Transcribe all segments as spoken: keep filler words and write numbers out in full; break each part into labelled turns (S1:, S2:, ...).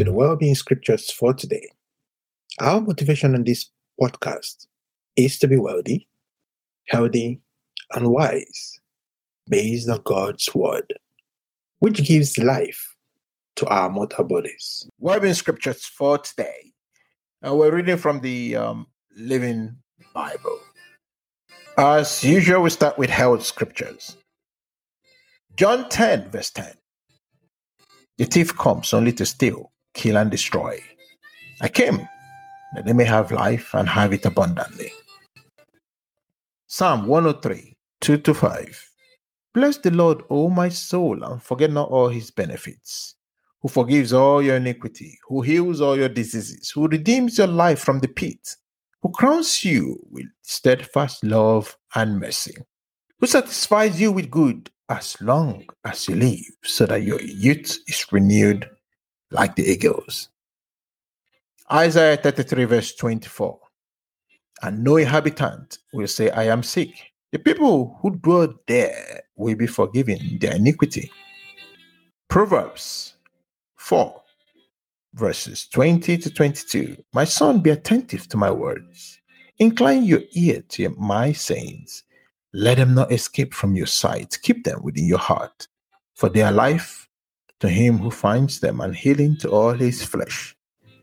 S1: to the Wellbeing Scriptures for today. Our motivation on this podcast is to be wealthy, healthy, and wise based on God's Word, which gives life to our mortal bodies. Wellbeing Scriptures for today. Uh, we're reading from the um, Living Bible. As usual, we start with health scriptures. John ten, verse ten. The thief comes only to steal, kill, and destroy. I came that they may have life and have it abundantly. Psalm one oh three, two to five. Bless the Lord, O my soul, and forget not all his benefits, who forgives all your iniquity, who heals all your diseases, who redeems your life from the pit, who crowns you with steadfast love and mercy, who satisfies you with good as long as you live, so that your youth is renewed like the eagles. Isaiah thirty-three, verse twenty-four. And no inhabitant will say, I am sick. The people who dwell there will be forgiven their iniquity. Proverbs four, verses twenty to twenty-two. My son, be attentive to my words. Incline your ear to my sayings. Let them not escape from your sight. Keep them within your heart. For they are life to him who finds them, and healing to all his flesh.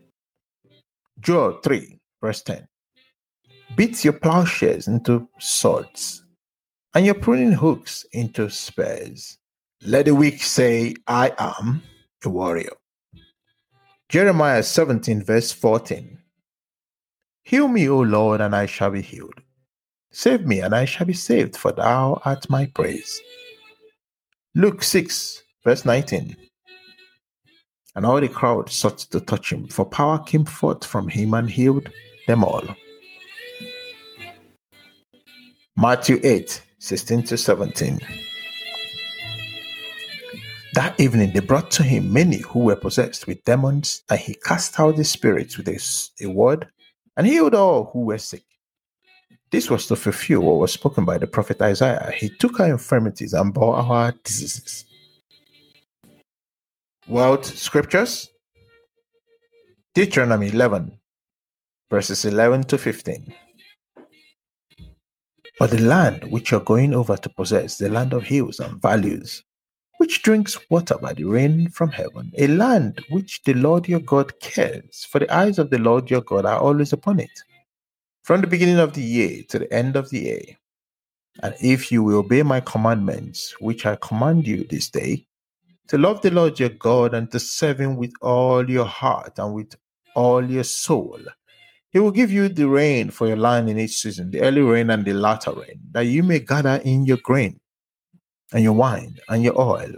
S1: Joel three, verse ten. Beat your plowshares into swords, and your pruning hooks into spears. Let the weak say, I am a warrior. Jeremiah seventeen, verse fourteen. Heal me, O Lord, and I shall be healed. Save me, and I shall be saved, for thou art my praise. Luke six, verse nineteen. And all the crowd sought to touch him, for power came forth from him and healed them all. Matthew eight, sixteen to seventeen. That evening they brought to him many who were possessed with demons, and he cast out the spirits with a, a word, and healed all who were sick. This was to fulfill what was spoken by the prophet Isaiah. He took our infirmities and bore our diseases. World Scriptures. Deuteronomy eleven, verses eleven to fifteen. But the land which you're going over to possess, the land of hills and valleys, which drinks water by the rain from heaven, a land which the Lord your God cares, for the eyes of the Lord your God are always upon it, from the beginning of the year to the end of the year. And if you will obey my commandments, which I command you this day, to love the Lord your God and to serve him with all your heart and with all your soul, he will give you the rain for your land in each season, the early rain and the latter rain, that you may gather in your grain and your wine and your oil.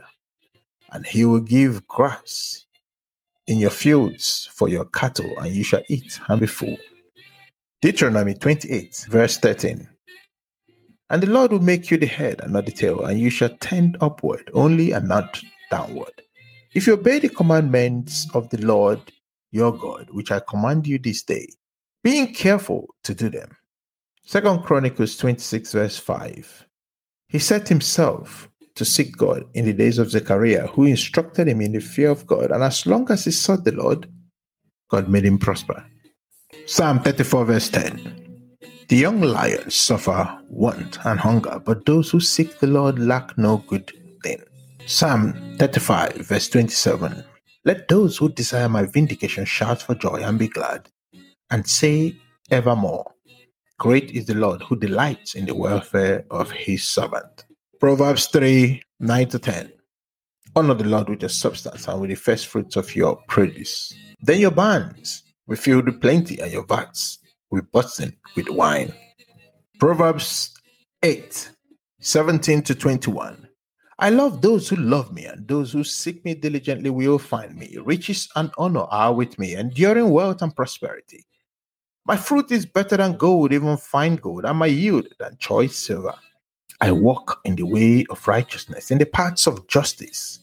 S1: And he will give grass in your fields for your cattle, and you shall eat and be full. Deuteronomy twenty-eight, verse thirteen. And the Lord will make you the head and not the tail, and you shall tend upward only and not downward, if you obey the commandments of the Lord your God, which I command you this day, being careful to do them. Second Chronicles twenty-six, verse five. He set himself to seek God in the days of Zechariah, who instructed him in the fear of God, and as long as he sought the Lord, God made him prosper. Psalm thirty-four, verse ten. The young lions suffer want and hunger, but those who seek the Lord lack no good thing. Psalm thirty-five, verse twenty-seven. Let those who desire my vindication shout for joy and be glad, and say evermore, great is the Lord who delights in the welfare of his servant. Proverbs three, nine to ten. Honor the Lord with your substance and with the first fruits of your produce. Then your barns will be filled with plenty, and your vats will busting with wine. Proverbs eight, seventeen to twenty-one. I love those who love me, and those who seek me diligently will find me. Riches and honor are with me, enduring wealth and prosperity. My fruit is better than gold, even fine gold, and my yield than choice silver. I walk in the way of righteousness, in the paths of justice,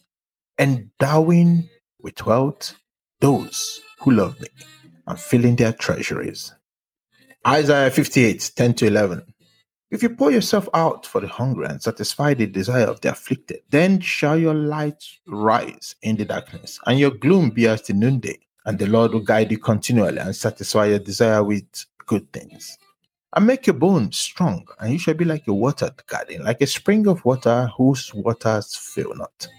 S1: endowing with wealth those who love me, and filling their treasuries. Isaiah fifty-eight, ten to eleven. If you pour yourself out for the hungry and satisfy the desire of the afflicted, then shall your light rise in the darkness, and your gloom be as the noonday. And the Lord will guide you continually and satisfy your desire with good things. And make your bones strong, and you shall be like a watered garden, like a spring of water whose waters fail not.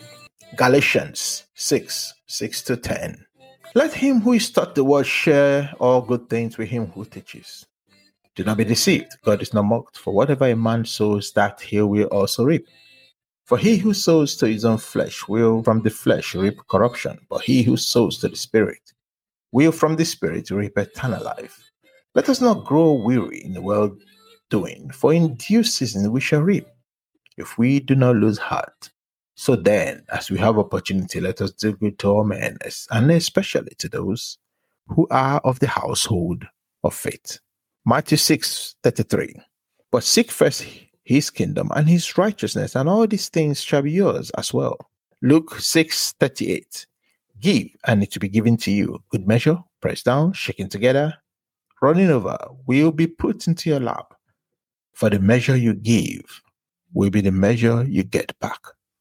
S1: Galatians six, six to ten. Let him who is taught the word share all good things with him who teaches. Do not be deceived. God is not mocked, for whatever a man sows, that he will also reap. For he who sows to his own flesh will from the flesh reap corruption, but he who sows to the Spirit will from the Spirit reap eternal life. Let us not grow weary in the well doing, for in due season we shall reap, if we do not lose heart. So then, as we have opportunity, let us do good to all men, and especially to those who are of the household of faith. Matthew six thirty-three. But seek first his kingdom and his righteousness, and all these things shall be yours as well. Luke six thirty-eight. Give, and it will be given to you. Good measure, pressed down, shaken together, running over, will be put into your lap. For the measure you give will be the measure you get back.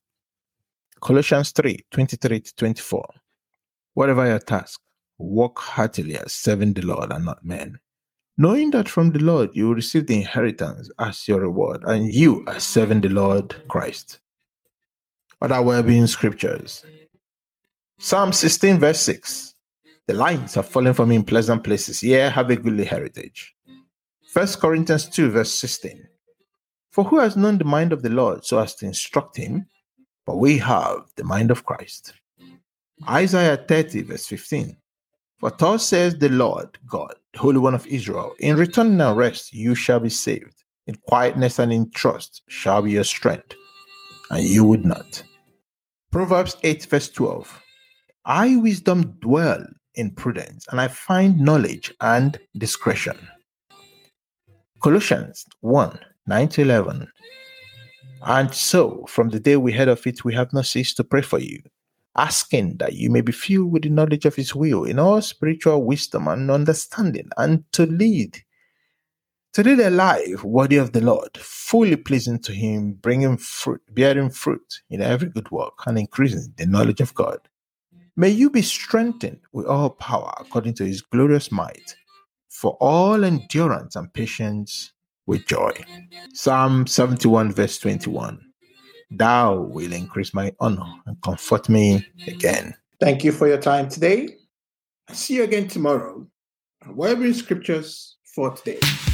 S1: Colossians three twenty-three to twenty-four. Whatever your task, work heartily as serving the Lord and not men, knowing that from the Lord you will receive the inheritance as your reward, and you are serving the Lord Christ. Other well-being scriptures. Psalm sixteen verse six. The lines have fallen for me in pleasant places, yea, have a goodly heritage. First Corinthians two verse sixteen. For who has known the mind of the Lord so as to instruct him? But we have the mind of Christ. Isaiah thirty verse fifteen. For thus says the Lord God, the Holy One of Israel, in return and rest you shall be saved. In quietness and in trust shall be your strength, and you would not. Proverbs eight verse twelve. I, wisdom, dwell in prudence, and I find knowledge and discretion. Colossians one, nine to eleven. And so, from the day we heard of it, we have not ceased to pray for you, asking that you may be filled with the knowledge of his will in all spiritual wisdom and understanding, and to lead, to lead a life worthy of the Lord, fully pleasing to him, bringing fruit, bearing fruit in every good work, and increasing the knowledge of God. May you be strengthened with all power according to his glorious might, for all endurance and patience with joy. Psalm seventy-one verse twenty-one. Thou will increase my honor and comfort me again. Thank you for your time today. I'll see you again tomorrow. Whatever scriptures for today.